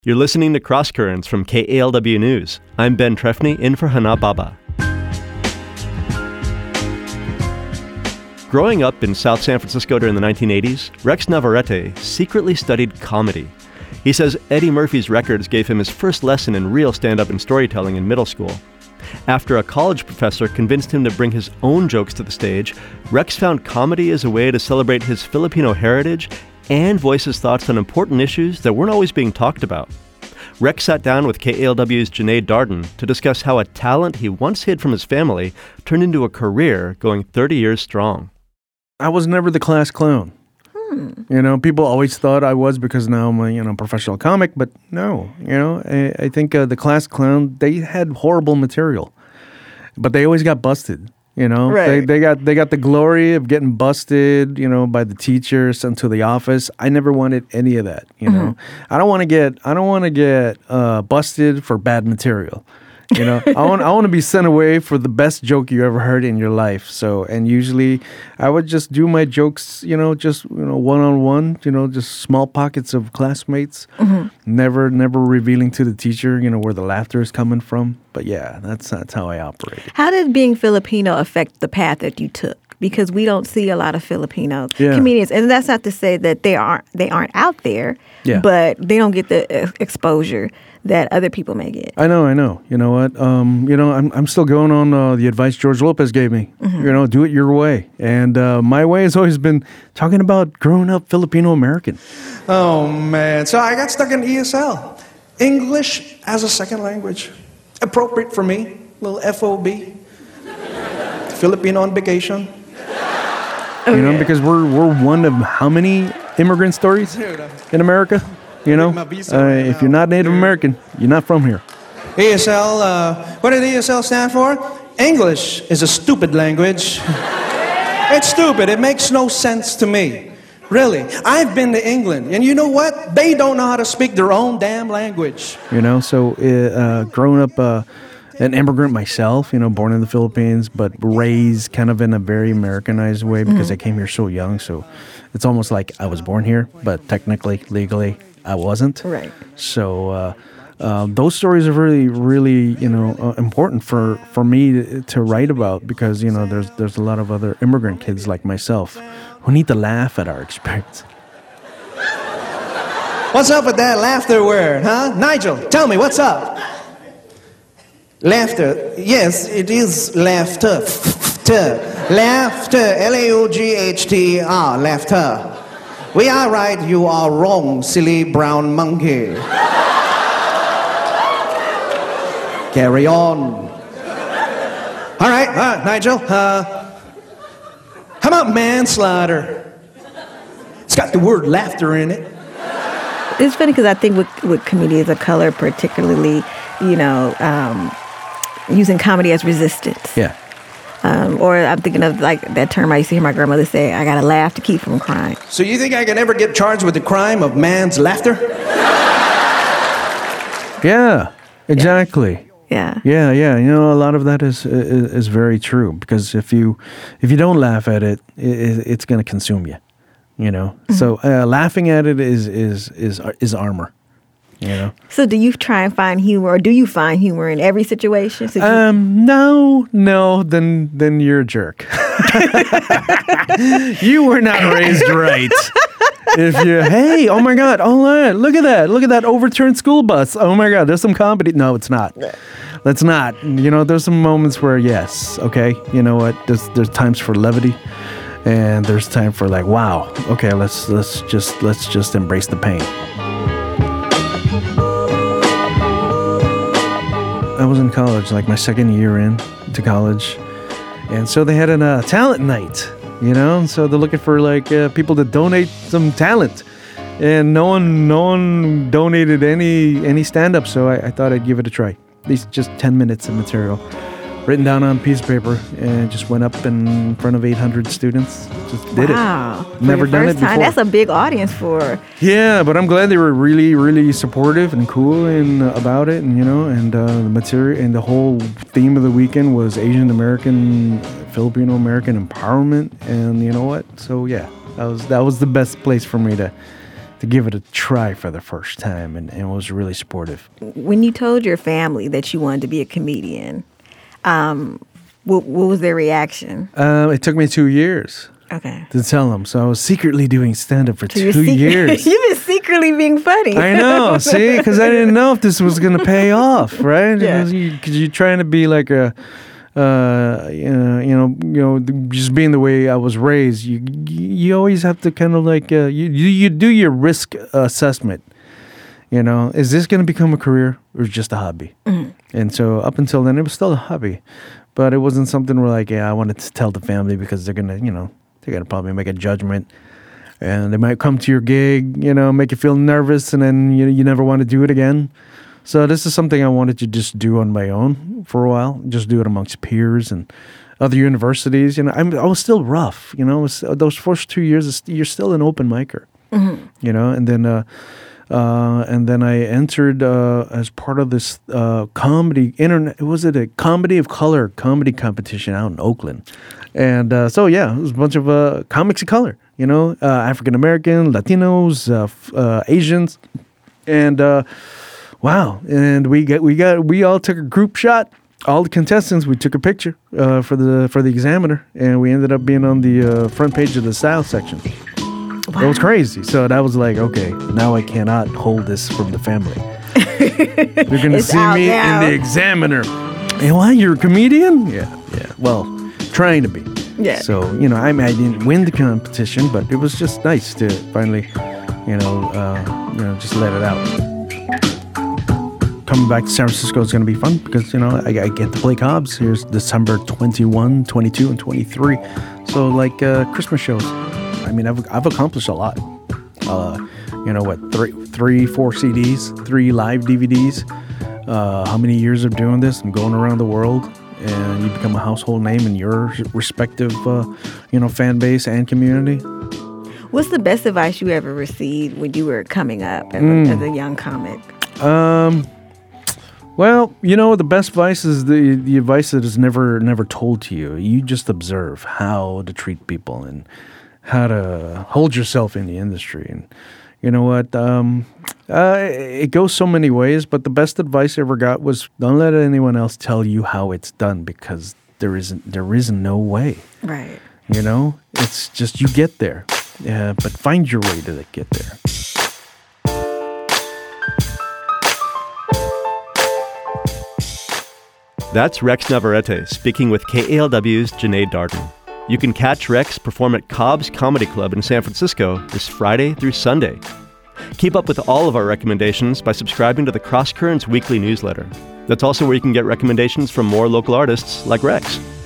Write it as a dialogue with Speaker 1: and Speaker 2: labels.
Speaker 1: You're listening to Cross Currents from KALW News. I'm Ben Trefny, in for Hana Baba. Growing up in South San Francisco during the 1980s, Rex Navarrete secretly studied comedy. He says Eddie Murphy's records gave him his first lesson in real stand-up and storytelling in middle school. After a college professor convinced him to bring his own jokes to the stage, Rex found comedy as a way to celebrate his Filipino heritage and voice his thoughts on important issues that weren't always being talked about. Rex sat down with KALW's Janae Darden to discuss how a talent he once hid from his family turned into a career going 30 years strong.
Speaker 2: I was never the class clown. People always thought I was because now I'm a professional comic, but no, I think the class clown, they had horrible material, but they always got busted.
Speaker 3: Right.
Speaker 2: They got the glory of getting busted, by the teachers sent to the office. I never wanted any of that. I don't want to get busted for bad material. I want to be sent away for the best joke you ever heard in your life. So, and usually I would just do my jokes, one-on-one, just small pockets of classmates, never revealing to the teacher, where the laughter is coming from. But yeah, that's how I operate.
Speaker 3: How did being Filipino affect the path that you took? Because we don't see a lot of Filipino comedians, and that's not to say that they aren't out there, but they don't get the exposure that other people may get.
Speaker 2: I know. You know what? I'm still going on the advice George Lopez gave me. Do it your way, and my way has always been talking about growing up Filipino American.
Speaker 4: Oh man! So I got stuck in ESL, English as a second language, appropriate for me. Little FOB, Filipino on vacation.
Speaker 2: Because we're one of how many immigrant stories in America? If you're not Native American, you're not from here.
Speaker 4: ESL, what did ESL stand for? English is a stupid language. It's stupid. It makes no sense to me. Really. I've been to England, and you know what? They don't know how to speak their own damn language.
Speaker 2: So growing up an immigrant myself, born in the Philippines, but raised kind of in a very Americanized way because I came here so young. So it's almost like I was born here, but technically, legally, I wasn't.
Speaker 3: Right.
Speaker 2: So those stories are really, really, important for me to write about because, there's a lot of other immigrant kids like myself who need to laugh at our experience.
Speaker 4: What's up with that laughter word, huh? Nigel, tell me, what's up? Laughter. Yes, it is laughter. Laughter. L-A-U-G-H-T-R. Laughter. We are right, you are wrong, silly brown monkey. Carry on. All right, Nigel. How about manslaughter? It's got the word laughter in it.
Speaker 3: It's funny because I think with comedians of color, particularly, using comedy as resistance.
Speaker 2: Yeah.
Speaker 3: Or I'm thinking of like that term I used to hear my grandmother say, I gotta laugh to keep from crying.
Speaker 4: So you think I can ever get charged with the crime of man's laughter?
Speaker 2: Yeah, exactly.
Speaker 3: Yeah.
Speaker 2: A lot of that is very true because if you don't laugh at it, it's going to consume you. So laughing at it is armor.
Speaker 3: So do you try and find humor, or do you find humor in every situation?
Speaker 2: No, then you're a jerk. You were not raised right. Hey, oh my God, look at that overturned school bus. Oh my God, there's some comedy. No, it's not. That's not. There's some moments where yes, okay, you know what? There's times for levity, and there's time for like, wow, okay, let's just embrace the pain. I was in college, like my second year into college, and so they had a talent night, and so they're looking for like people to donate some talent, and no one donated any stand-up, so I thought I'd give it a try. At least just 10 minutes of material written down on a piece of paper, and just went up in front of 800 students. Just did it.
Speaker 3: Wow.
Speaker 2: Never done it before.
Speaker 3: That's a big audience for.
Speaker 2: Yeah, but I'm glad they were really, really supportive and cool and about it, and the material and the whole theme of the weekend was Asian American, Filipino American empowerment, and you know what? So yeah, that was the best place for me to to give it a try for the first time, and was really supportive.
Speaker 3: When you told your family that you wanted to be a comedian, what was their reaction?
Speaker 2: It took me 2 years.
Speaker 3: Okay.
Speaker 2: To tell them. So I was secretly doing stand-up for 2 years.
Speaker 3: You've been secretly being funny.
Speaker 2: I know. See? Because I didn't know if this was going to pay off, right?
Speaker 3: Yeah.
Speaker 2: Because you're trying to be like a, just being the way I was raised, you always have to kind of like, you do your risk assessment. You know, is this going to become a career or just a hobby? Mm-hmm. And so up until then, it was still a hobby. But it wasn't something where like, I wanted to tell the family because they're going to, they're going to probably make a judgment, and they might come to your gig, make you feel nervous, and then you never want to do it again. So this is something I wanted to just do on my own for a while, just do it amongst peers and other universities. I was still rough, those first 2 years, you're still an open micer, and then I entered as part of this comedy of color comedy competition out in Oakland. And it was a bunch of comics of color, African American, Latinos, Asians, and wow! And we all took a group shot. All the contestants, we took a picture for the Examiner, and we ended up being on the front page of the Style section. Wow. It was crazy. So that was like, okay, now I cannot hold this from the family. They're going to see me in the Examiner. Hey, what? You're a comedian? Yeah. Well, trying to be.
Speaker 3: Yeah.
Speaker 2: So, I didn't win the competition, but it was just nice to finally, just let it out. Coming back to San Francisco is going to be fun because, I get to play Cobb's. Here's December 21, 22, and 23. So, like Christmas shows. I've accomplished a lot. 3, 4 CDs, 3 live DVDs. How many years of doing this and going around the world, and you become a household name in your respective, fan base and community.
Speaker 3: What's the best advice you ever received when you were coming up as a young comic?
Speaker 2: Well, the best advice is the advice that is never told to you. You just observe how to treat people and how to hold yourself in the industry. And you know what? It goes so many ways, but the best advice I ever got was don't let anyone else tell you how it's done, because there isn't no way.
Speaker 3: Right.
Speaker 2: It's just you get there. But find your way to get there.
Speaker 1: That's Rex Navarrete speaking with KALW's Janae Darden. You can catch Rex perform at Cobb's Comedy Club in San Francisco this Friday through Sunday. Keep up with all of our recommendations by subscribing to the Cross Currents weekly newsletter. That's also where you can get recommendations from more local artists like Rex.